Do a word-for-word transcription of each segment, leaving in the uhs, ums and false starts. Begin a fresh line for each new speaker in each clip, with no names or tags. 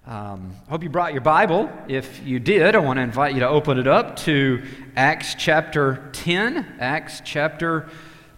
Um, I hope you brought your Bible. If you did, I want to invite you to open it up to Acts chapter ten. Acts chapter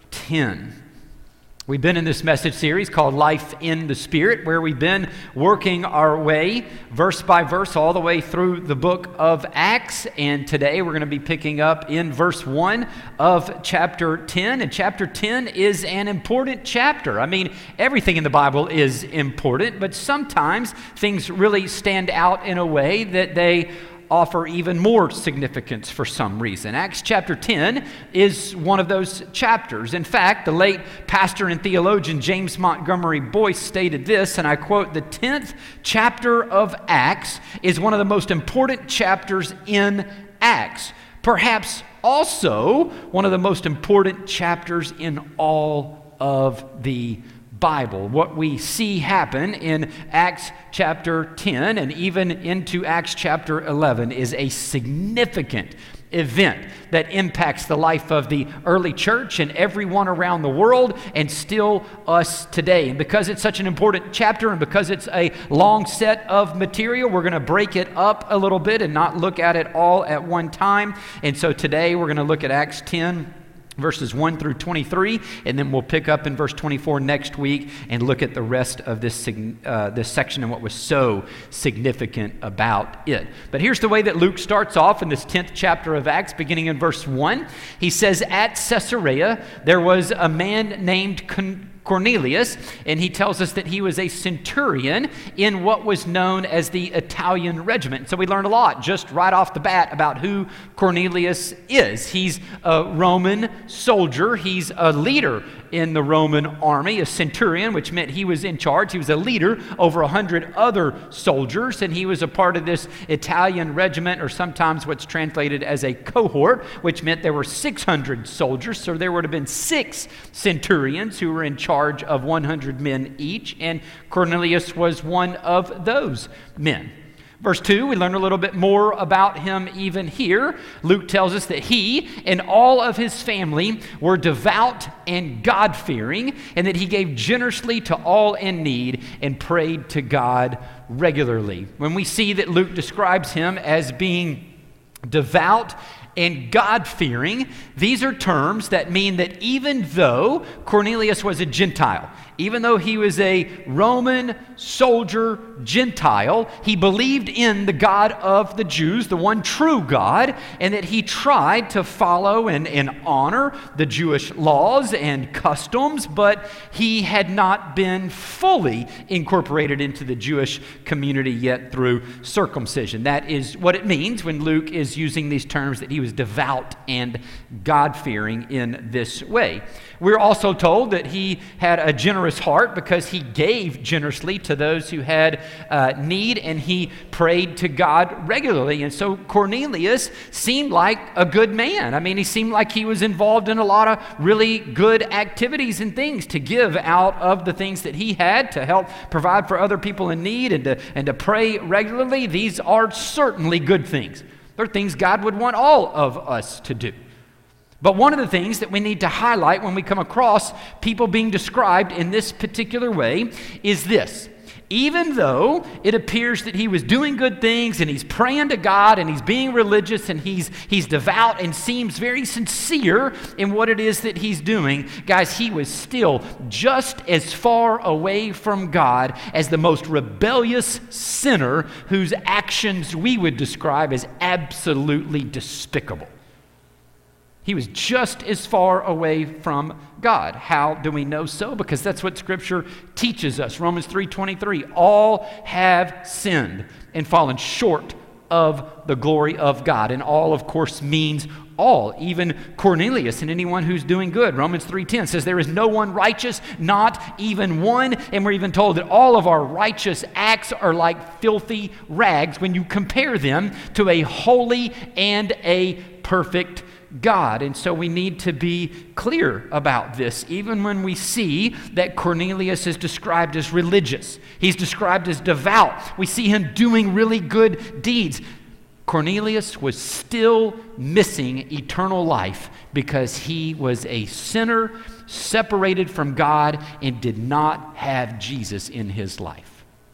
ten. We've been in this message series called Life in the Spirit, where we've been working our way verse by verse all the way through the book of Acts. And today we're going to be picking up in verse one of chapter ten. And chapter ten is an important chapter. I mean, everything in the Bible is important, but sometimes things really stand out in a way that they offer even more significance for some reason. Acts chapter ten is one of those chapters. In fact, the late pastor and theologian James Montgomery Boyce stated this, and I quote, "The tenth chapter of Acts is one of the most important chapters in Acts. Perhaps also one of the most important chapters in all of the Bible." What we see happen in Acts chapter ten and even into Acts chapter eleven is a significant event that impacts the life of the early church and everyone around the world and still us today. And because it's such an important chapter and because it's a long set of material, we're going to break it up a little bit and not look at it all at one time. And so today we're going to look at Acts ten verses one through twenty-three, and then we'll pick up in verse twenty-four next week and look at the rest of this uh, this section and what was so significant about it. But here's the way that Luke starts off in this tenth chapter of Acts, beginning in verse one. He says, "At Caesarea there was a man named Con- Cornelius," and he tells us that he was a centurion in what was known as the Italian regiment. So we learned a lot just right off the bat about who Cornelius is. He's a Roman soldier. He's a leader in the Roman army, a centurion, which meant he was in charge. He was a leader over a hundred other soldiers, and he was a part of this Italian regiment, or sometimes what's translated as a cohort, which meant there were six hundred soldiers. So there would have been six centurions who were in charge of one hundred men each, and Cornelius was one of those men. Verse two, we learn a little bit more about him even here. Luke tells us that he and all of his family were devout and God-fearing, and that he gave generously to all in need and prayed to God regularly. When we see that Luke describes him as being devout and God-fearing, these are terms that mean that even though Cornelius was a Gentile, even though he was a Roman soldier Gentile, he believed in the God of the Jews, the one true God, and that he tried to follow and, and honor the Jewish laws and customs, but he had not been fully incorporated into the Jewish community yet through circumcision. That is what it means when Luke is using these terms, that he was devout and God-fearing in this way. We're also told that he had a generous heart because he gave generously to those who had uh, need, and he prayed to God regularly. And so Cornelius seemed like a good man. I mean, he seemed like he was involved in a lot of really good activities and things to give out of the things that he had to help provide for other people in need and to, and to pray regularly. These are certainly good things. They're things God would want all of us to do. But one of the things that we need to highlight when we come across people being described in this particular way is this. Even though it appears that he was doing good things and he's praying to God and he's being religious and he's he's devout and seems very sincere in what it is that he's doing, guys, he was still just as far away from God as the most rebellious sinner whose actions we would describe as absolutely despicable. He was just as far away from God. How do we know so? Because that's what Scripture teaches us. Romans three twenty-three, all have sinned and fallen short of the glory of God. And all, of course, means all, even Cornelius and anyone who's doing good. Romans three ten says there is no one righteous, not even one. And we're even told that all of our righteous acts are like filthy rags when you compare them to a holy and a perfect God. And so we need to be clear about this, even when we see that Cornelius is described as religious. He's described as devout. We see him doing really good deeds. Cornelius was still missing eternal life because he was a sinner separated from God and did not have Jesus in his life.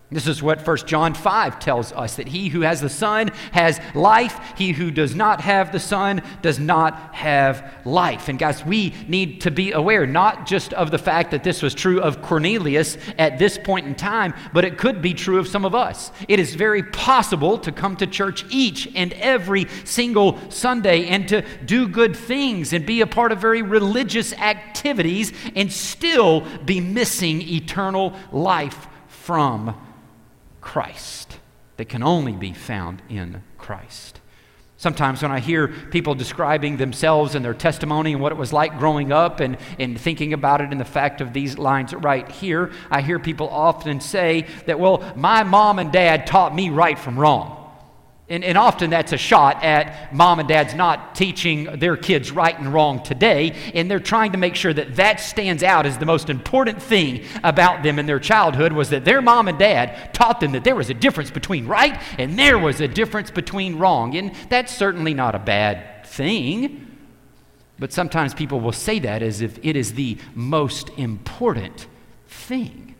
This is what First John five tells us, that he who has the Son has life. He who does not have the Son does not have life. And guys, we need to be aware not just of the fact that this was true of Cornelius at this point in time, but it could be true of some of us. It is very possible to come to church each and every single Sunday and to do good things and be a part of very religious activities and still be missing eternal life from Christ, that can only be found in Christ. Sometimes when I hear people describing themselves and their testimony and what it was like growing up and, and thinking about it in the fact of these lines right here, I hear people often say that, well, my mom and dad taught me right from wrong. And, and often that's a shot at mom and dad's not teaching their kids right and wrong today, and they're trying to make sure that that stands out as the most important thing about them in their childhood, was that their mom and dad taught them that there was a difference between right and there was a difference between wrong. And that's certainly not a bad thing, but sometimes people will say that as if it is the most important thing.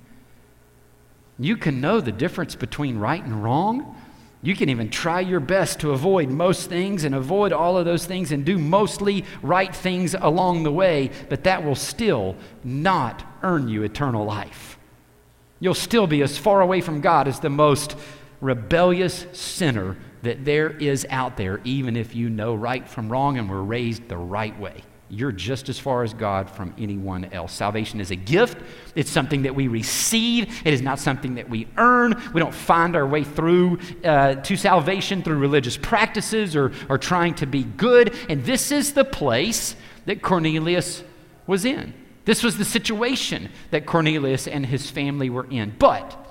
You can know the difference between right and wrong. You can even try your best to avoid most things and avoid all of those things and do mostly right things along the way, but that will still not earn you eternal life. You'll still be as far away from God as the most rebellious sinner that there is out there, even if you know right from wrong and were raised the right way. You're just as far as God from anyone else. Salvation is a gift. It's something that we receive. It is not something that we earn. We don't find our way through uh, to salvation through religious practices or, or trying to be good. And this is the place that Cornelius was in. This was the situation that Cornelius and his family were in. But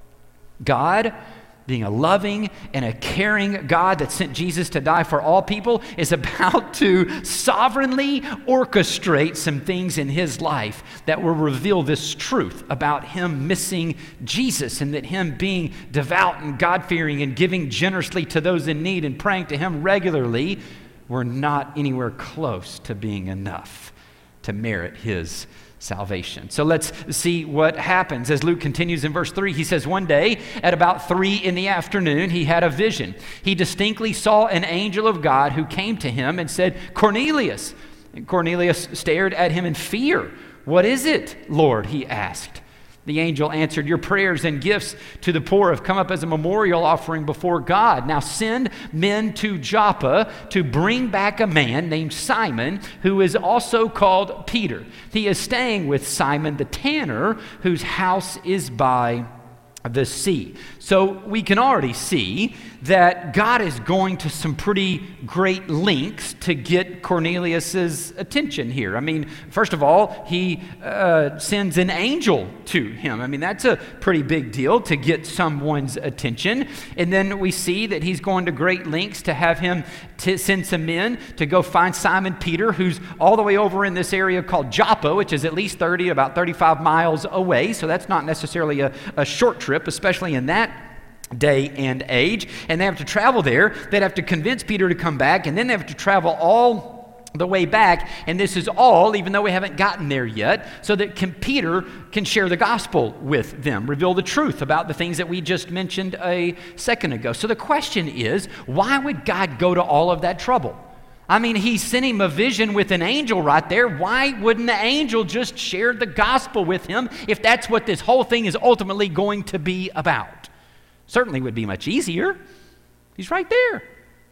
God, being a loving and a caring God that sent Jesus to die for all people, is about to sovereignly orchestrate some things in his life that will reveal this truth about him missing Jesus, and that him being devout and God-fearing and giving generously to those in need and praying to him regularly were not anywhere close to being enough to merit his salvation. So let's see what happens. As Luke continues in verse three, he says, one day at about three in the afternoon, he had a vision. He distinctly saw an angel of God who came to him and said, Cornelius. And Cornelius stared at him in fear. What is it, Lord? He asked. The angel answered, your prayers and gifts to the poor have come up as a memorial offering before God. Now send men to Joppa to bring back a man named Simon, who is also called Peter. He is staying with Simon the tanner, whose house is by the sea. So we can already see that God is going to some pretty great lengths to get Cornelius's attention here. I mean, first of all, he uh, sends an angel to him. I mean, that's a pretty big deal to get someone's attention. And then we see that he's going to great lengths to have him to send some men to go find Simon Peter, who's all the way over in this area called Joppa, which is at least thirty, about thirty-five miles away. So that's not necessarily a, a short trip, especially in that day and age. And they have to travel there. They'd have to convince Peter to come back, and then they have to travel all the way back. And this is all, even though we haven't gotten there yet, so that can, Peter can share the gospel with them, reveal the truth about the things that we just mentioned a second ago. So the question is, why would God go to all of that trouble? I mean, he sent him a vision with an angel right there. Why wouldn't the angel just share the gospel with him if that's what this whole thing is ultimately going to be about? Certainly would be much easier. He's right there.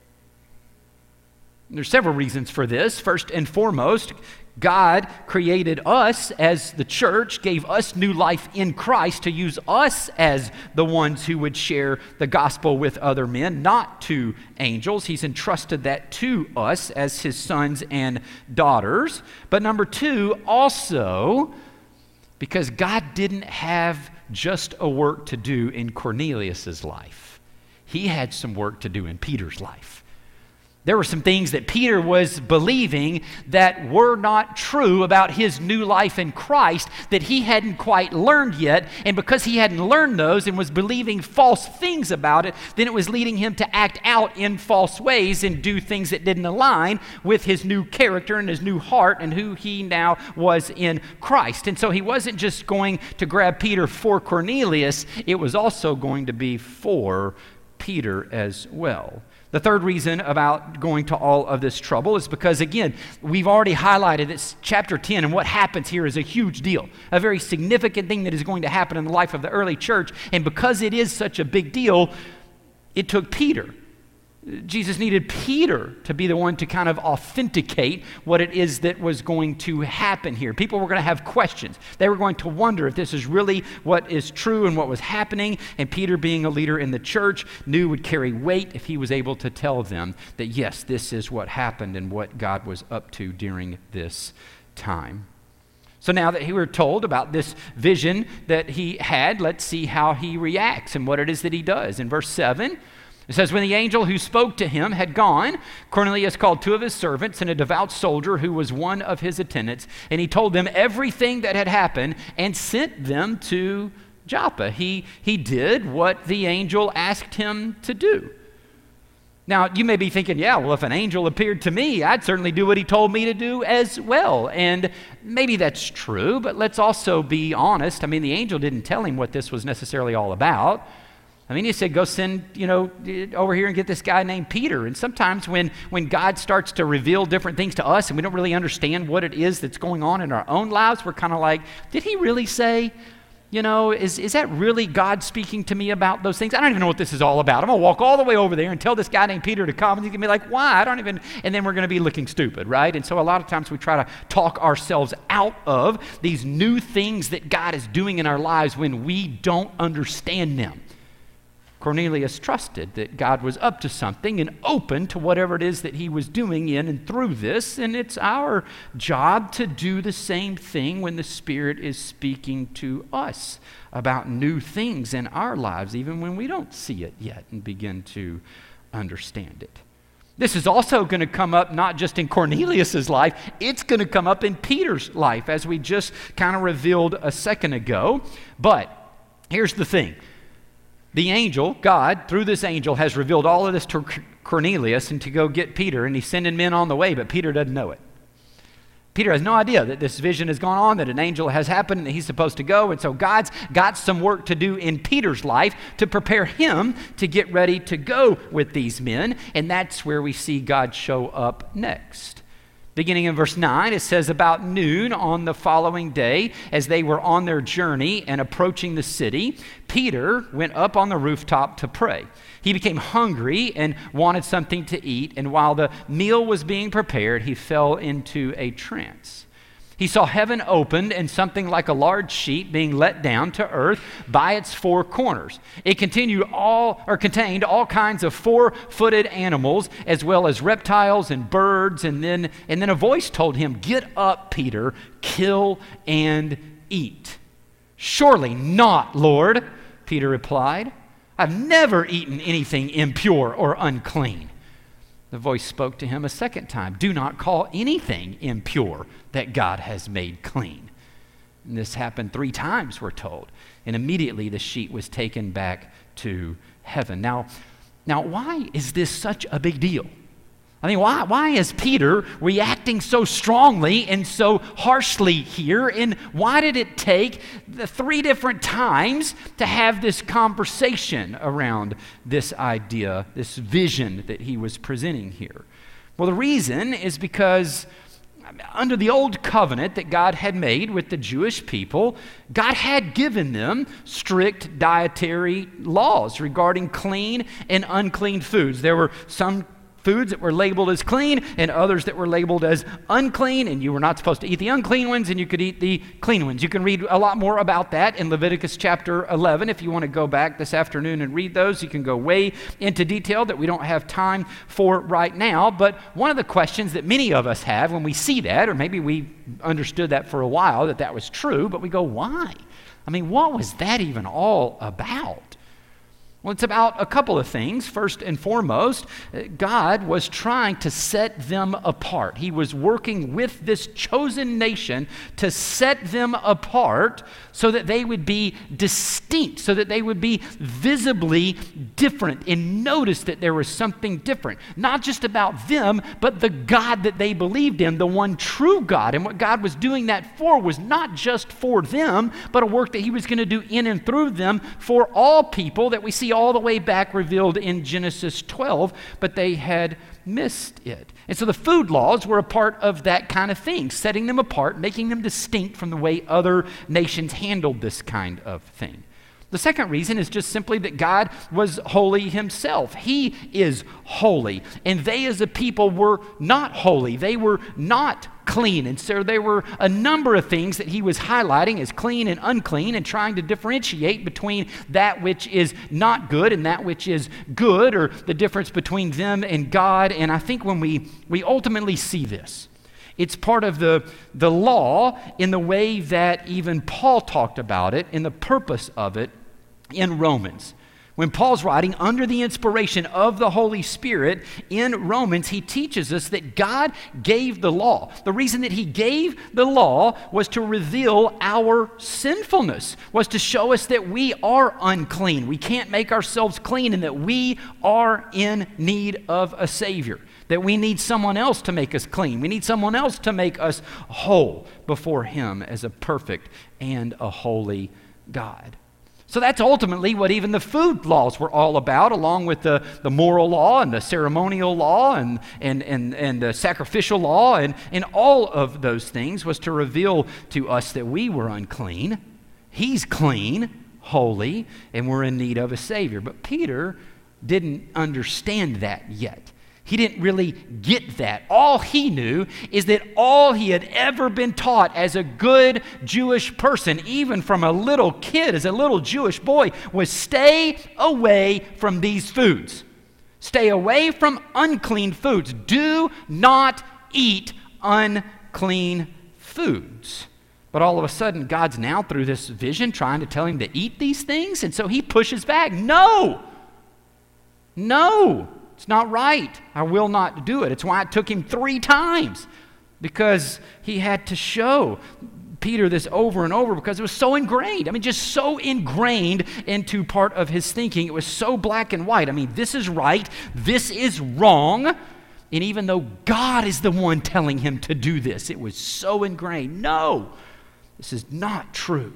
There's several reasons for this. First and foremost, God created us as the church, gave us new life in Christ to use us as the ones who would share the gospel with other men, not to angels. He's entrusted that to us as his sons and daughters. But number two, also, because God didn't have just a work to do in Cornelius's life. He had some work to do in Peter's life. There were some things that Peter was believing that were not true about his new life in Christ that he hadn't quite learned yet. And because he hadn't learned those and was believing false things about it, then it was leading him to act out in false ways and do things that didn't align with his new character and his new heart and who he now was in Christ. And so he wasn't just going to grab Peter for Cornelius, it was also going to be for Peter as well. The third reason about going to all of this trouble is because, again, we've already highlighted this chapter ten, and what happens here is a huge deal, a very significant thing that is going to happen in the life of the early church. And because it is such a big deal, it took Peter. Jesus needed Peter to be the one to kind of authenticate what it is that was going to happen here. People were going to have questions. They were going to wonder if this is really what is true and what was happening. And Peter, being a leader in the church, knew would carry weight if he was able to tell them that, yes, this is what happened and what God was up to during this time. So now that we were told about this vision that he had, let's see how he reacts and what it is that he does. In verse seven, it says, when the angel who spoke to him had gone, Cornelius called two of his servants and a devout soldier who was one of his attendants, and he told them everything that had happened and sent them to Joppa. He, he did what the angel asked him to do. Now, you may be thinking, yeah, well, if an angel appeared to me, I'd certainly do what he told me to do as well. And maybe that's true, but let's also be honest. I mean, the angel didn't tell him what this was necessarily all about. I mean, he said, go send, you know, over here and get this guy named Peter. And sometimes when, when God starts to reveal different things to us and we don't really understand what it is that's going on in our own lives, we're kind of like, did he really say, you know, is, is that really God speaking to me about those things? I don't even know what this is all about. I'm going to walk all the way over there and tell this guy named Peter to come. And he's going to be like, why? I don't even, and then we're going to be looking stupid, right? And so a lot of times we try to talk ourselves out of these new things that God is doing in our lives when we don't understand them. Cornelius trusted that God was up to something and open to whatever it is that he was doing in and through this, and it's our job to do the same thing when the Spirit is speaking to us about new things in our lives, even when we don't see it yet and begin to understand it. This is also going to come up not just in Cornelius's life, it's going to come up in Peter's life, as we just kind of revealed a second ago. But here's the thing. The angel, God, through this angel, has revealed all of this to Cornelius and to go get Peter, and he's sending men on the way, but Peter doesn't know it. Peter has no idea that this vision has gone on, that an angel has happened, and that he's supposed to go, and so God's got some work to do in Peter's life to prepare him to get ready to go with these men, and that's where we see God show up next. Beginning in verse nine, it says, about noon on the following day, as they were on their journey and approaching the city, Peter went up on the rooftop to pray. He became hungry and wanted something to eat, and while the meal was being prepared, he fell into a trance. He saw heaven opened and something like a large sheet being let down to earth by its four corners. It continued all or contained all kinds of four-footed animals, as well as reptiles and birds. And then, and then a voice told him, "Get up, Peter, kill and eat." "Surely not, Lord," Peter replied. "I've never eaten anything impure or unclean." The voice spoke to him a second time. "Do not call anything impure that God has made clean." And this happened three times, we're told. And immediately the sheet was taken back to heaven. Now, now why is this such a big deal? I mean, why, why is Peter reacting so strongly and so harshly here? And why did it take the three different times to have this conversation around this idea, this vision that he was presenting here? Well, the reason is because under the old covenant that God had made with the Jewish people, God had given them strict dietary laws regarding clean and unclean foods. There were some foods that were labeled as clean and others that were labeled as unclean, and you were not supposed to eat the unclean ones and you could eat the clean ones. You can read a lot more about that in Leviticus chapter eleven. If you want to go back this afternoon and read those, you can go way into detail that we don't have time for right now. But one of the questions that many of us have when we see that, or maybe we understood that for a while, that that was true, but we go, why? I mean, what was that even all about? Well, it's about a couple of things. First and foremost, God was trying to set them apart. He was working with this chosen nation to set them apart so that they would be distinct, so that they would be visibly different and notice that there was something different. Not just about them, but the God that they believed in, the one true God. And what God was doing that for was not just for them, but a work that he was going to do in and through them for all people that we see all the way back revealed in Genesis twelve, but they had missed it. And so the food laws were a part of that kind of thing, setting them apart, making them distinct from the way other nations handled this kind of thing. The second reason is just simply that God was holy himself. He is holy, and they as a people were not holy. They were not clean, and so there were a number of things that he was highlighting as clean and unclean and trying to differentiate between that which is not good and that which is good, or the difference between them and God. And I think when we, we ultimately see this, it's part of the, the law in the way that even Paul talked about it, in the purpose of it in Romans. When Paul's writing under the inspiration of the Holy Spirit in Romans, he teaches us that God gave the law. The reason that he gave the law was to reveal our sinfulness, was to show us that we are unclean. We can't make ourselves clean, and that we are in need of a Savior, that we need someone else to make us clean. We need someone else to make us whole before him as a perfect and a holy God. So that's ultimately what even the food laws were all about, along with the, the moral law and the ceremonial law and, and, and, and the sacrificial law. And, and all of those things was to reveal to us that we were unclean. He's clean, holy, and we're in need of a Savior. But Peter didn't understand that yet. He didn't really get that. All he knew is that all he had ever been taught as a good Jewish person, even from a little kid, as a little Jewish boy, was stay away from these foods. Stay away from unclean foods. Do not eat unclean foods. But all of a sudden, God's now through this vision trying to tell him to eat these things, and so he pushes back. No! No! It's not right. I will not do it. It's why it took him three times, because he had to show Peter this over and over, because it was so ingrained. I mean, just so ingrained into part of his thinking. It was so black and white. I mean, this is right. This is wrong. And even though God is the one telling him to do this, it was so ingrained. No, this is not true.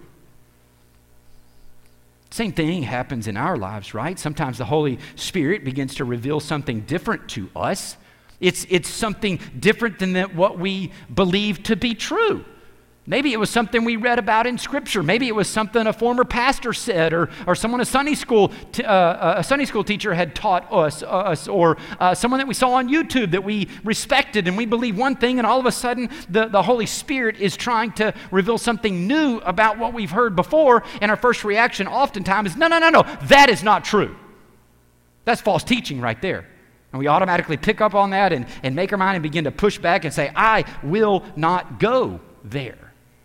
Same thing happens in our lives, right? Sometimes the Holy Spirit begins to reveal something different to us. It's, it's something different than that what we believe to be true. Maybe it was something we read about in Scripture. Maybe it was something a former pastor said, or, or someone a Sunday school t- uh, a Sunday school teacher had taught us, uh, us or uh, someone that we saw on YouTube that we respected, and we believe one thing, and all of a sudden the, the Holy Spirit is trying to reveal something new about what we've heard before, and our first reaction oftentimes is, no, no, no, no, that is not true. That's false teaching right there. And we automatically pick up on that and, and make our mind and begin to push back and say, I will not go there.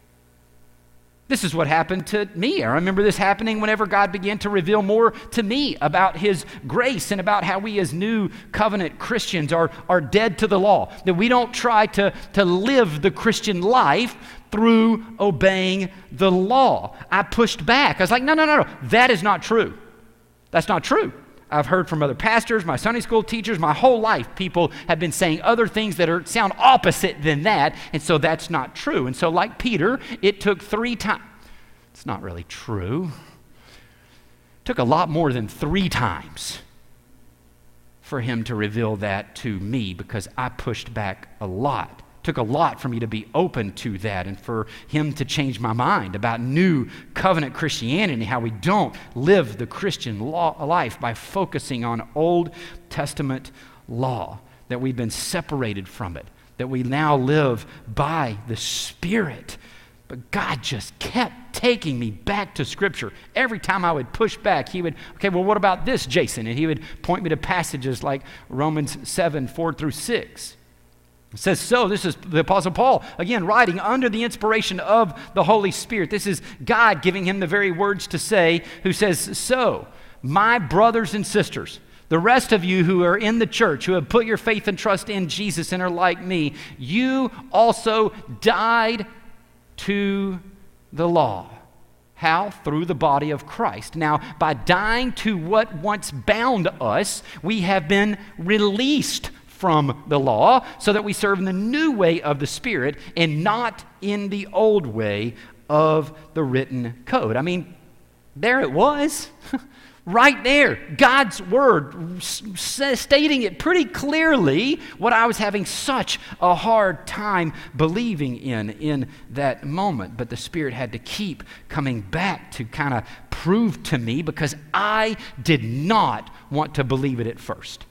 This is what happened to me. I remember this happening whenever God began to reveal more to me about his grace and about how we as new covenant Christians are, are dead to the law. That we don't try to, to live the Christian life through obeying the law. I pushed back. I was like, no, no, no, no. That is not true. That's not true. I've heard from other pastors, my Sunday school teachers, my whole life, people have been saying other things that are sound opposite than that, and so that's not true. And so like Peter, it took three times. It's not really true. It took a lot more than three times for him to reveal that to me, because I pushed back a lot. It took a lot for me to be open to that and for him to change my mind about new covenant Christianity, how we don't live the Christian law, life by focusing on Old Testament law, that we've been separated from it, that we now live by the Spirit. But God just kept taking me back to Scripture. Every time I would push back, he would, okay, well, what about this, Jason? And he would point me to passages like Romans seven, four through six. It says, so, this is the Apostle Paul, again, writing under the inspiration of the Holy Spirit. This is God giving him the very words to say, who says, so, my brothers and sisters, the rest of you who are in the church, who have put your faith and trust in Jesus and are like me, you also died to the law. How? Through the body of Christ. Now, by dying to what once bound us, we have been released from the law so that we serve in the new way of the Spirit and not in the old way of the written code. I mean, there it was. Right there, God's word s- stating it pretty clearly what I was having such a hard time believing in in that moment. But the Spirit had to keep coming back to kind of prove to me, because I did not want to believe it at first.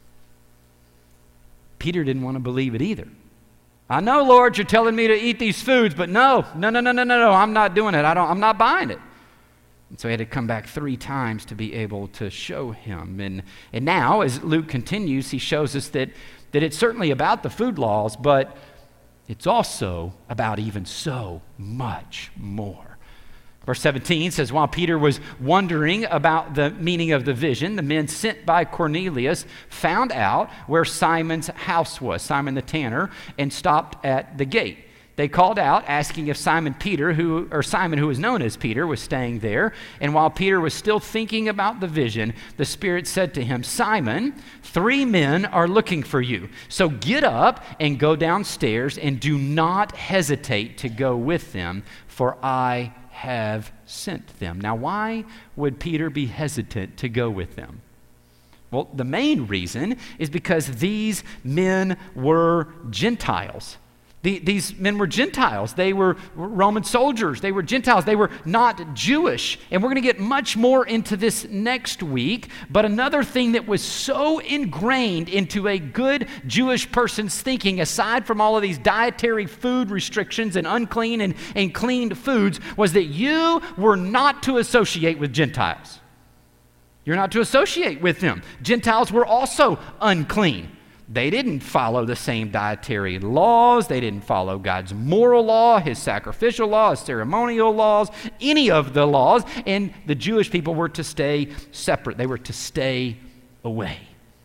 Peter didn't want to believe it either. I know, Lord, you're telling me to eat these foods, but no, no, no, no, no, no, no, I'm not doing it. I don't, I'm not buying it. And so he had to come back three times to be able to show him. And and now, as Luke continues, he shows us that, that it's certainly about the food laws, but it's also about even so much more. Verse seventeen says, while Peter was wondering about the meaning of the vision, the men sent by Cornelius found out where Simon's house was, Simon the tanner, and stopped at the gate. They called out, asking if Simon Peter, who or Simon, who was known as Peter, was staying there. And while Peter was still thinking about the vision, the Spirit said to him, Simon, three men are looking for you. So get up and go downstairs, and do not hesitate to go with them, for I have sent them. Now, why would Peter be hesitant to go with them? Well, the main reason is because these men were Gentiles. The, these men were Gentiles. They were Roman soldiers. They were Gentiles. They were not Jewish. And we're going to get much more into this next week. But another thing that was so ingrained into a good Jewish person's thinking, aside from all of these dietary food restrictions and unclean and, and cleaned foods, was that you were not to associate with Gentiles. You're not to associate with them. Gentiles were also unclean. They didn't follow the same dietary laws. They didn't follow God's moral law, his sacrificial law, his ceremonial laws, any of the laws. And the Jewish people were to stay separate. They were to stay away.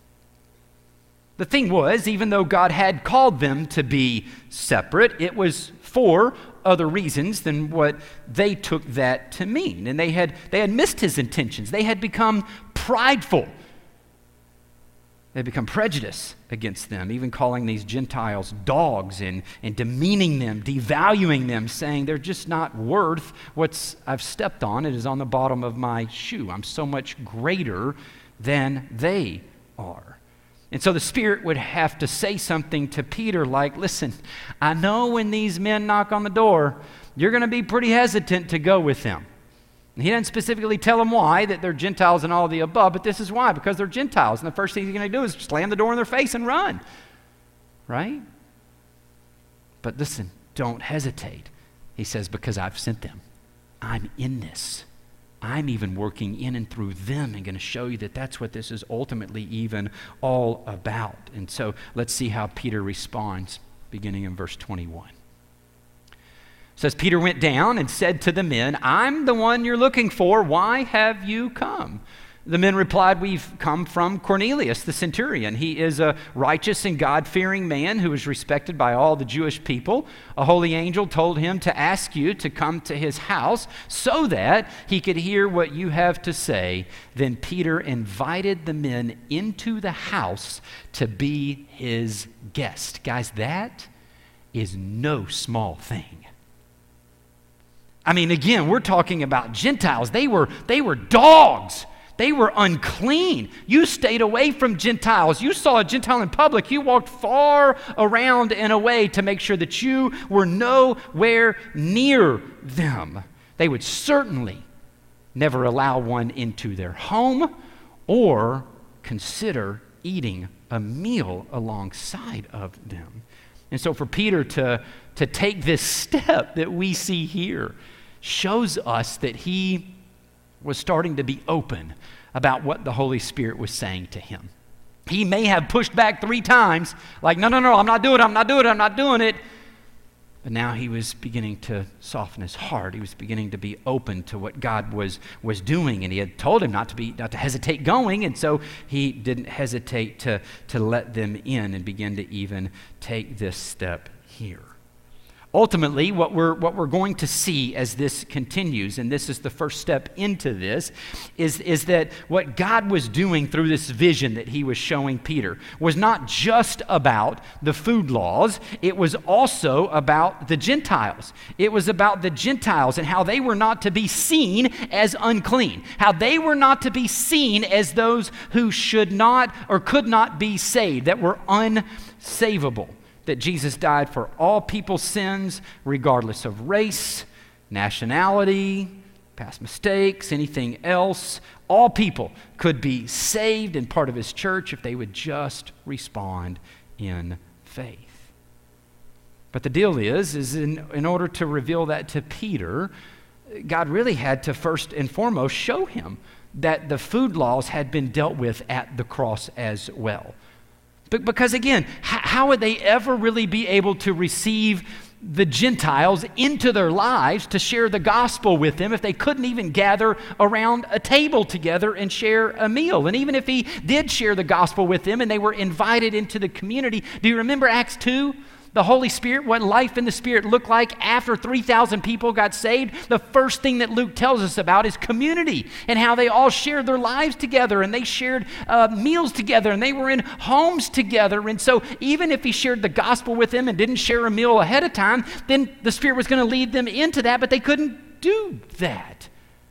The thing was, even though God had called them to be separate, it was for other reasons than what they took that to mean. And they had, they had missed his intentions. They had become prideful. They had become prejudiced against them, even calling these Gentiles dogs and, and demeaning them, devaluing them, saying they're just not worth what I've stepped on. It is on the bottom of my shoe. I'm so much greater than they are. And so the Spirit would have to say something to Peter like, listen, I know when these men knock on the door, you're going to be pretty hesitant to go with them. And he doesn't specifically tell them why, that they're Gentiles and all of the above, but this is why, because they're Gentiles. And the first thing he's going to do is slam the door in their face and run, right? But listen, don't hesitate. He says, because I've sent them. I'm in this. I'm even working in and through them and going to show you that that's what this is ultimately even all about. And so let's see how Peter responds, beginning in verse twenty-one. It says, Peter went down and said to the men, I'm the one you're looking for. Why have you come? The men replied, we've come from Cornelius, the centurion. He is a righteous and God-fearing man who is respected by all the Jewish people. A holy angel told him to ask you to come to his house so that he could hear what you have to say. Then Peter invited the men into the house to be his guest. Guys, that is no small thing. I mean, again, we're talking about Gentiles. They were, they were dogs. They were unclean. You stayed away from Gentiles. You saw a Gentile in public. You walked far around and away to make sure that you were nowhere near them. They would certainly never allow one into their home or consider eating a meal alongside of them. And so for Peter to, to take this step that we see here shows us that he was starting to be open about what the Holy Spirit was saying to him. He may have pushed back three times, like, no, no, no, I'm not doing it, I'm not doing it, I'm not doing it. But now he was beginning to soften his heart. He was beginning to be open to what God was, was doing. And he had told him not to be not to hesitate going. And so he didn't hesitate to, to let them in and begin to even take this step here. Ultimately, what we're, what we're going to see as this continues, and this is the first step into this, is, is that what God was doing through this vision that he was showing Peter was not just about the food laws, it was also about the Gentiles. It was about the Gentiles and how they were not to be seen as unclean, how they were not to be seen as those who should not or could not be saved, that were unsavable. That Jesus died for all people's sins, regardless of race, nationality, past mistakes, anything else. All people could be saved and part of his church if they would just respond in faith. But the deal is, is in, in order to reveal that to Peter, God really had to first and foremost show him that the food laws had been dealt with at the cross as well. Because again, how would they ever really be able to receive the Gentiles into their lives to share the gospel with them if they couldn't even gather around a table together and share a meal? And even if he did share the gospel with them and they were invited into the community, do you remember Acts two? The Holy Spirit, what life in the Spirit looked like after three thousand people got saved. The first thing that Luke tells us about is community and how they all shared their lives together and they shared uh, meals together and they were in homes together. And so even if he shared the gospel with them and didn't share a meal ahead of time, then the Spirit was going to lead them into that, but they couldn't do that.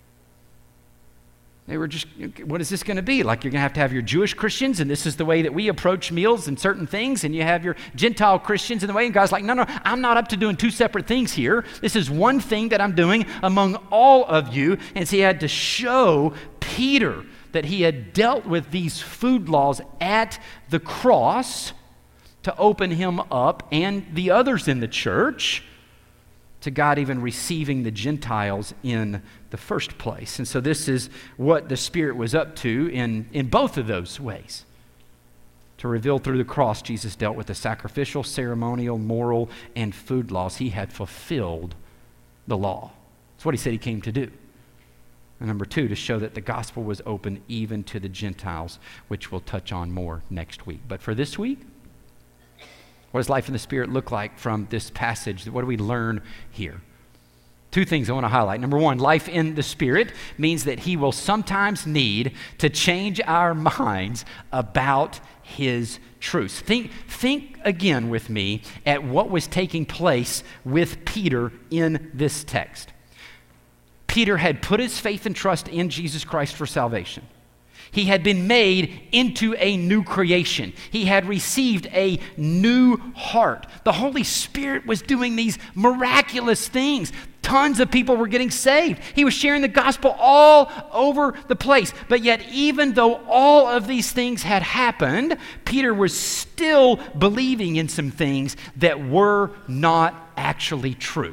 They were just, what is this going to be? Like you're going to have to have your Jewish Christians, and this is the way that we approach meals and certain things, and you have your Gentile Christians in the way, and God's like, no, no, I'm not up to doing two separate things here. This is one thing that I'm doing among all of you. And so he had to show Peter that he had dealt with these food laws at the cross to open him up and the others in the church to God even receiving the Gentiles in the first place. And so this is what the Spirit was up to in, in both of those ways. To reveal through the cross, Jesus dealt with the sacrificial, ceremonial, moral, and food laws. He had fulfilled the law. That's what he said he came to do. And number two, to show that the gospel was open even to the Gentiles, which we'll touch on more next week. But for this week, what does life in the Spirit look like from this passage? What do we learn here? Two things I want to highlight. Number one, life in the Spirit means that he will sometimes need to change our minds about his truths. Think, think again with me at what was taking place with Peter in this text. Peter had put his faith and trust in Jesus Christ for salvation. He had been made into a new creation. He had received a new heart. The Holy Spirit was doing these miraculous things. Tons of people were getting saved. He was sharing the gospel all over the place. But yet, even though all of these things had happened, Peter was still believing in some things that were not actually true.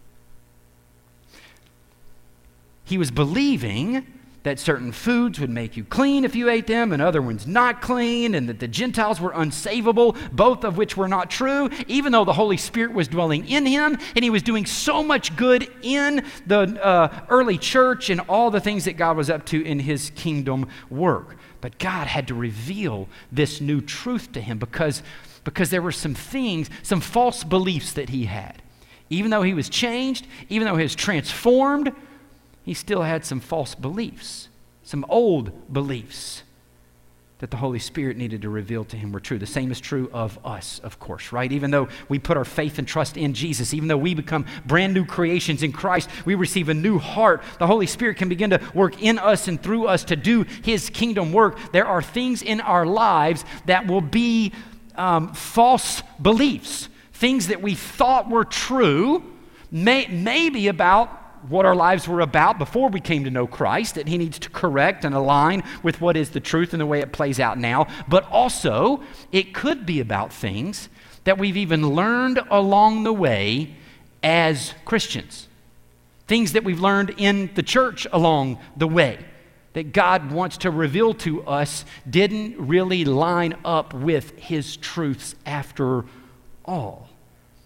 He was believing that certain foods would make you clean if you ate them and other ones not clean, and that the Gentiles were unsavable, both of which were not true, even though the Holy Spirit was dwelling in him and he was doing so much good in the uh, early church and all the things that God was up to in his kingdom work. But God had to reveal this new truth to him because, because there were some things, some false beliefs that he had. Even though he was changed, even though he was transformed, he still had some false beliefs, some old beliefs that the Holy Spirit needed to reveal to him were true. The same is true of us, of course, right? Even though we put our faith and trust in Jesus, even though we become brand new creations in Christ, we receive a new heart. The Holy Spirit can begin to work in us and through us to do his kingdom work. There are things in our lives that will be um, false beliefs, things that we thought were true, may, maybe about what our lives were about before we came to know Christ, that he needs to correct and align with what is the truth and the way it plays out now. But also, it could be about things that we've even learned along the way as Christians. Things that we've learned in the church along the way that God wants to reveal to us didn't really line up with his truths after all.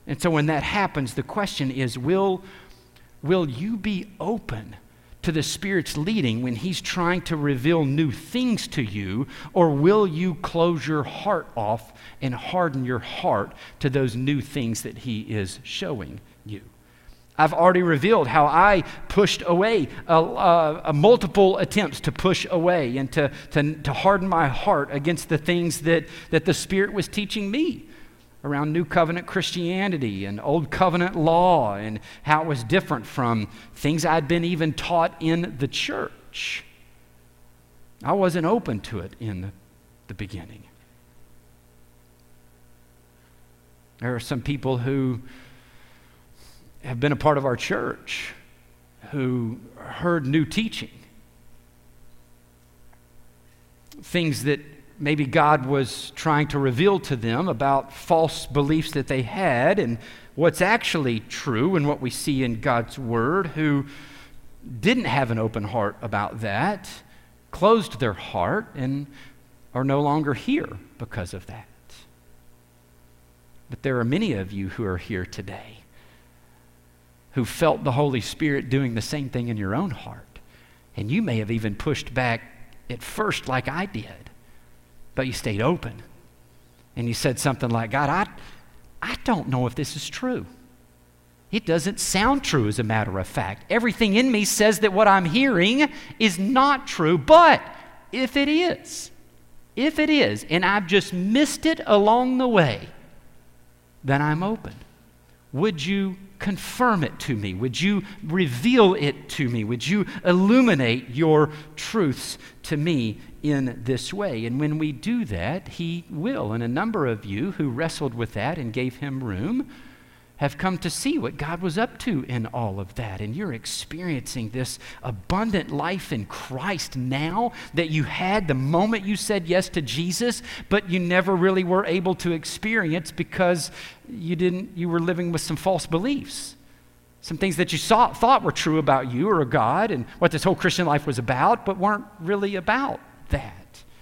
And so when that happens, the question is, will, will you be open to the Spirit's leading when He's trying to reveal new things to you, or will you close your heart off and harden your heart to those new things that He is showing you? I've already revealed how I pushed away a, a, a multiple attempts to push away and to, to, to harden my heart against the things that, that the Spirit was teaching me around New Covenant Christianity and Old Covenant law, and how it was different from things I'd been even taught in the church. I wasn't open to it in the, the beginning. There are some people who have been a part of our church who heard new teaching, things that maybe God was trying to reveal to them about false beliefs that they had and what's actually true and what we see in God's Word, who didn't have an open heart about that, closed their heart, and are no longer here because of that. But there are many of you who are here today who felt the Holy Spirit doing the same thing in your own heart. And you may have even pushed back at first like I did. But you stayed open. And you said something like, God, I, I don't know if this is true. It doesn't sound true, as a matter of fact. Everything in me says that what I'm hearing is not true. But if it is, if it is, and I've just missed it along the way, then I'm open. Would you confirm it to me? Would you reveal it to me? Would you illuminate your truths to me in this way? And when we do that, He will. And a number of you who wrestled with that and gave Him room have come to see what God was up to in all of that. And you're experiencing this abundant life in Christ now that you had the moment you said yes to Jesus, but you never really were able to experience because you didn't, you were living with some false beliefs. Some things that you saw, thought were true about you or God and what this whole Christian life was about, but weren't really about that.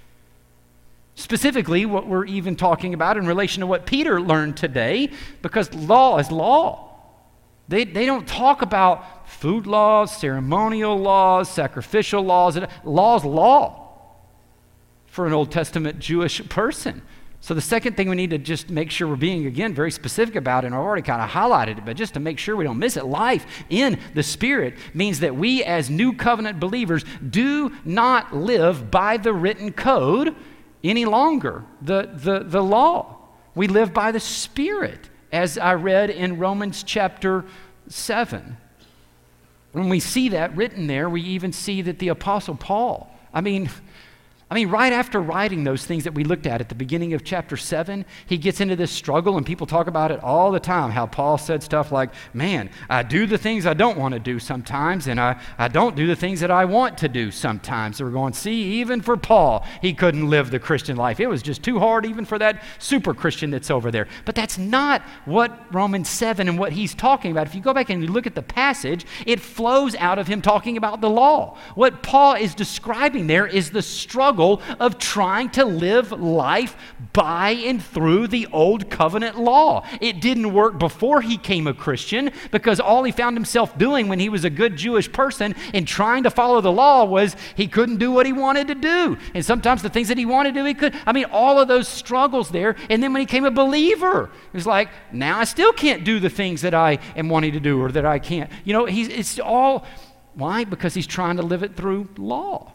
Specifically, what we're even talking about in relation to what Peter learned today, because law is law. They, they don't talk about food laws, ceremonial laws, sacrificial laws. Law's law for an Old Testament Jewish person. So the second thing we need to just make sure we're being, again, very specific about, and I've already kind of highlighted it, but just to make sure we don't miss it, life in the Spirit means that we as New Covenant believers do not live by the written code any longer, the, the, the law. We live by the Spirit, as I read in Romans chapter seven. When we see that written there, we even see that the Apostle Paul, I mean, I mean, right after writing those things that we looked at at the beginning of chapter seven, he gets into this struggle, and people talk about it all the time, how Paul said stuff like, man, I do the things I don't want to do sometimes, and I, I don't do the things that I want to do sometimes. So we're going, see, even for Paul, he couldn't live the Christian life. It was just too hard even for that super Christian that's over there. But that's not what Romans seven and what he's talking about. If you go back and you look at the passage, it flows out of him talking about the law. What Paul is describing there is the struggle of trying to live life by and through the old covenant law. It didn't work before he became a Christian, because all he found himself doing when he was a good Jewish person and trying to follow the law was he couldn't do what he wanted to do. And sometimes the things that he wanted to do, he could. I mean, all of those struggles there. And then when he became a believer, it was like, now I still can't do the things that I am wanting to do or that I can't. You know, he's, it's all, why? Because he's trying to live it through law.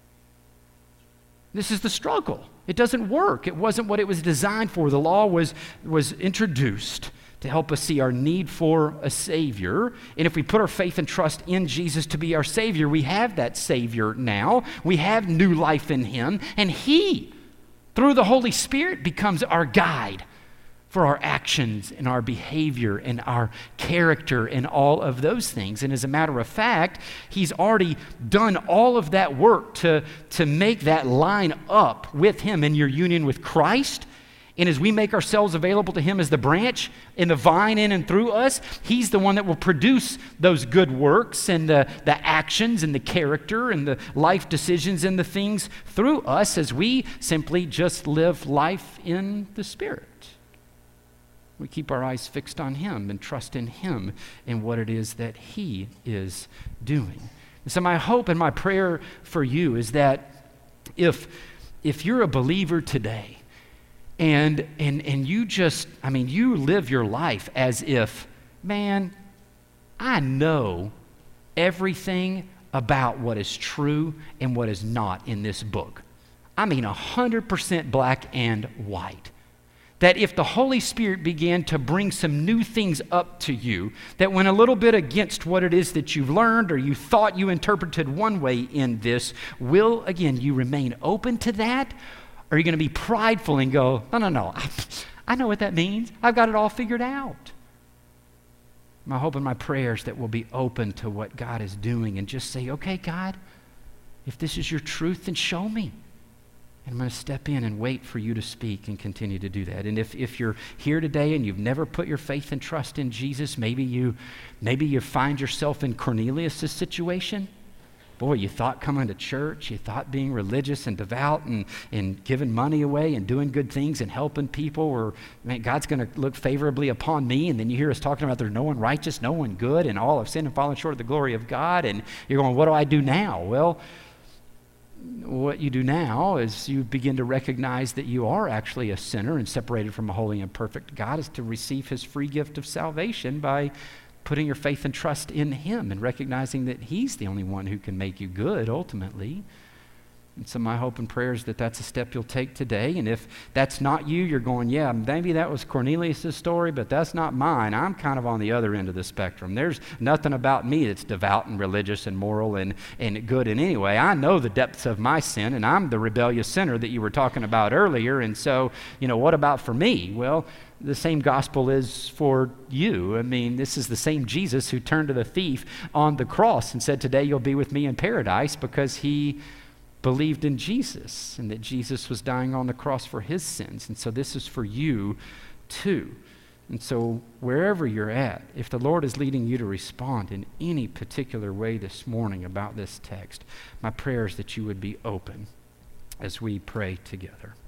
This is the struggle. It doesn't work. It wasn't what it was designed for. The law was, was introduced to help us see our need for a Savior. And if we put our faith and trust in Jesus to be our Savior, we have that Savior now. We have new life in Him. And He, through the Holy Spirit, becomes our guide for our actions and our behavior and our character and all of those things. And as a matter of fact, He's already done all of that work to, to make that line up with Him in your union with Christ. And as we make ourselves available to Him as the branch and the vine in and through us, He's the one that will produce those good works and the, the actions and the character and the life decisions and the things through us as we simply just live life in the Spirit. We keep our eyes fixed on him and trust in him and what it is that he is doing. And so my hope and my prayer for you is that if, if you're a believer today and, and, and you just, I mean, you live your life as if, man, I know everything about what is true and what is not in this book. I mean, one hundred percent black and white. That if the Holy Spirit began to bring some new things up to you that went a little bit against what it is that you've learned or you thought you interpreted one way in this, will, again, you remain open to that? Or are you going to be prideful and go, no, no, no, I, I know what that means. I've got it all figured out. My hope and my prayer is that we'll be open to what God is doing and just say, okay, God, if this is your truth, then show me. And I'm going to step in and wait for you to speak and continue to do that. And if, if you're here today and you've never put your faith and trust in Jesus, maybe you maybe you find yourself in Cornelius' situation. Boy, you thought coming to church, you thought being religious and devout and, and giving money away and doing good things and helping people were, man, God's going to look favorably upon me. And then you hear us talking about there's no one righteous, no one good, and all have sinned and fallen short of the glory of God. And you're going, what do I do now? Well, what you do now is you begin to recognize that you are actually a sinner and separated from a holy and perfect God, is to receive his free gift of salvation by putting your faith and trust in him and recognizing that he's the only one who can make you good ultimately. And so my hope and prayer is that that's a step you'll take today. And if that's not you, you're going, yeah, maybe that was Cornelius' story, but that's not mine. I'm kind of on the other end of the spectrum. There's nothing about me that's devout and religious and moral and, and good in any way. I know the depths of my sin, and I'm the rebellious sinner that you were talking about earlier. And so, you know, what about for me? Well, the same gospel is for you. I mean, this is the same Jesus who turned to the thief on the cross and said, today you'll be with me in paradise, because he believed in Jesus and that Jesus was dying on the cross for his sins. And so this is for you too. And so wherever you're at, if the Lord is leading you to respond in any particular way this morning about this text, my prayer is that you would be open as we pray together.